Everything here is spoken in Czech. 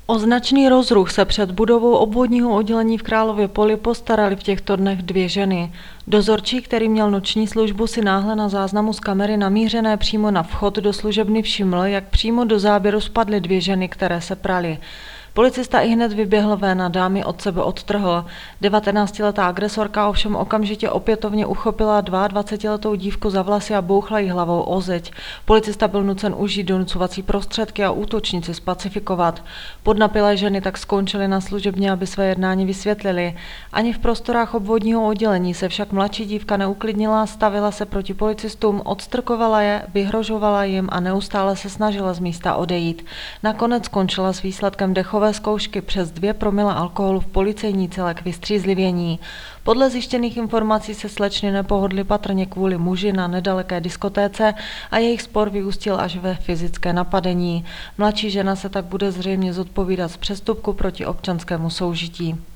O značný rozruch se před budovou obvodního oddělení v Králově Poli postarali v těchto dnech dvě ženy. Dozorčí, který měl noční službu, si náhle na záznamu z kamery namířené přímo na vchod do služebny všiml, jak přímo do záběru spadly dvě ženy, které se praly. Policista ihned vyběhl ven a dámy od sebe odtrhl. 19letá agresorka ovšem okamžitě opětovně uchopila 22letou dívku za vlasy a bouchla jí hlavou o zeď. Policista byl nucen užít donucovací prostředky a útočnici spacifikovat. Podnapilé ženy tak skončily na služebně, aby své jednání vysvětlili. Ani v prostorách obvodního oddělení se však mladší dívka neuklidnila, stavila se proti policistům, odstrkovala je, vyhrožovala jim a neustále se snažila z místa odejít. Nakonec skončila s výsledkem dechové zkoušky přes 2 promile alkoholu v policejní cele k vystřízlivění. Podle zjištěných informací se slečny nepohodly patrně kvůli muži na nedaleké diskotéce a jejich spor vyústil až ve fyzické napadení. Mladší žena se tak bude zřejmě zodpovídat z přestupku proti občanskému soužití.